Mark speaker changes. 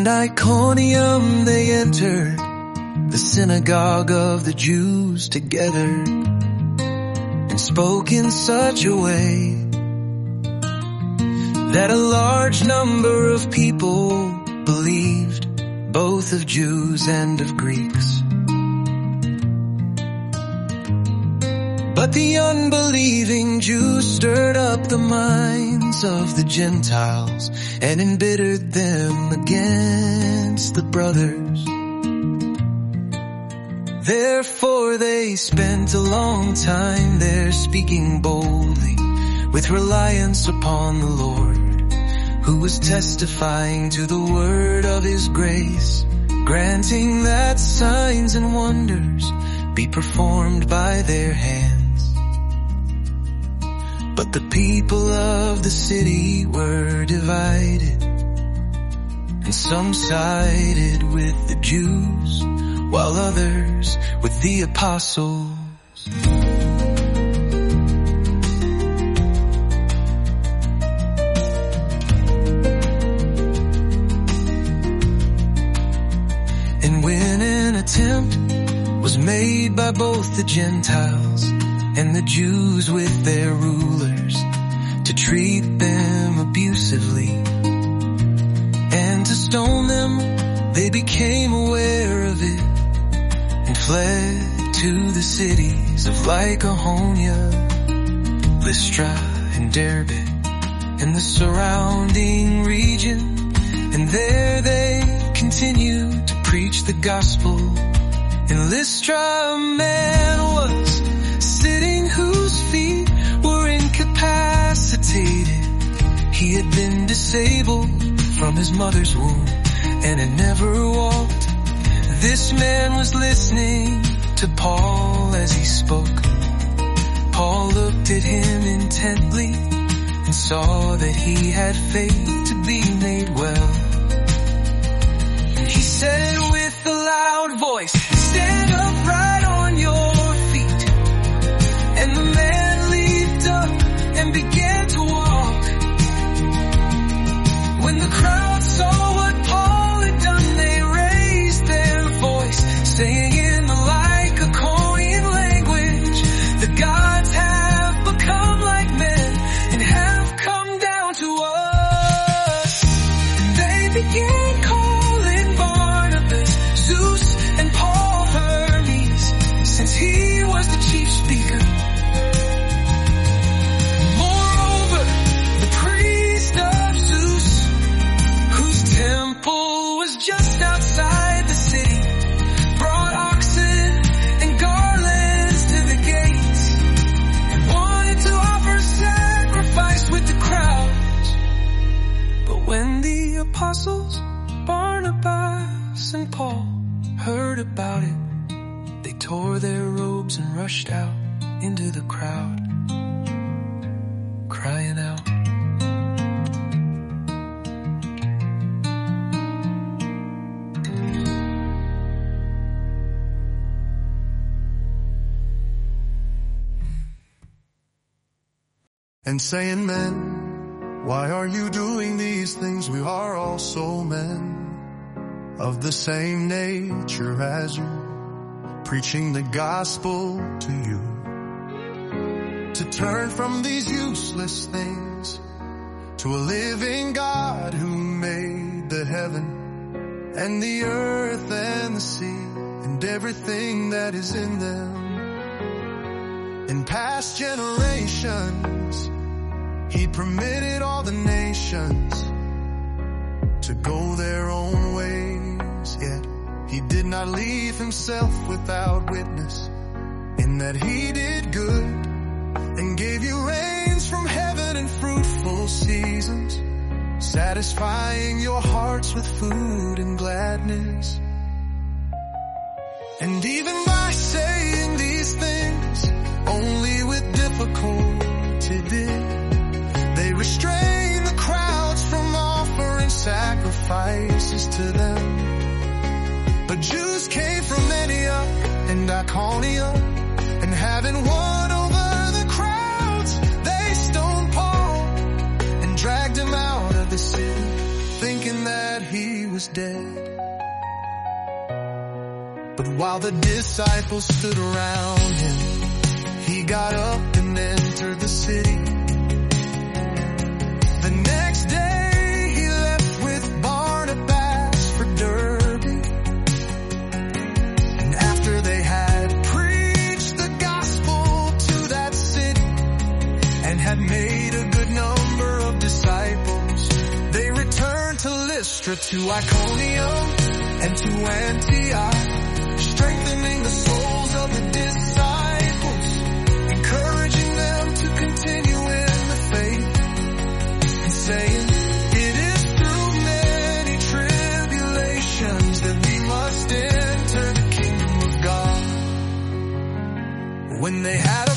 Speaker 1: Iconium they entered, the synagogue of the Jews together, and spoke in such a way that a large number of people believed, both of Jews and of Greeks. But the unbelieving Jews stirred up the minds of the Gentiles and embittered them against the brothers. Therefore they spent a long time there speaking boldly with reliance upon the Lord, who was testifying to the word of his grace, granting that signs and wonders be performed by their hands. But the people of the city were divided, and some sided with the Jews, while others with the apostles. And when an attempt was made by both the Gentiles and the Jews with their rulers to treat them abusively and to stone them, they became aware of it and fled to the cities of Lycaonia, Lystra and Derbe, and the surrounding region, and there they continued to preach the gospel. In Lystra a man was sitting whose feet were incapacitated. He had been disabled from his mother's womb and had never walked. This man was listening to Paul as he spoke. Paul looked at him intently and saw that he had faith to be made well. And he said with a loud voice, "Stand upright on your feet." And the man leaped up and began to walk. When the crowd saw what Paul had done, they raised their voice, saying in the Lycaonian language, "The gods have become like men and have come down to us." And they began calling Barnabas Zeus and Paul Hermes, since he was the chief speaker. Moreover, the priest of Zeus, whose temple was just outside the city, brought oxen and garlands to the gates and wanted to offer sacrifice with the crowds. But when the apostles, Barnabas and Paul, heard about it, they tore their robes and rushed out into the crowd, crying out,
Speaker 2: and saying, "Men, why are you doing these things? We are also men of the same nature as you, preaching the gospel to you, to turn from these useless things to a living God who made the heaven and the earth and the sea and everything that is in them. In past generations, he permitted all the nations to go their own ways, yet he did not leave himself without witness, in that he did good and gave you rains from heaven and fruitful seasons, satisfying your hearts with food and gladness. And even by saying these things only with difficulty did they restrain the crowds from offering sacrifices to them. But Jews came from Antioch and Iconium, and having won over the crowds, they stoned Paul and dragged him out of the city, thinking that he was was dead. But while the disciples stood around him, he got up and entered the city. The next day he left with Barnabas for Derbe. And after they had preached the gospel to that city and had made a good number of disciples, they returned to Lystra, to Iconium, and to Antioch, strengthening the souls of the disciples, encouraging them to continue in the faith, and saying, it is through many tribulations that we must enter the kingdom of God. When they had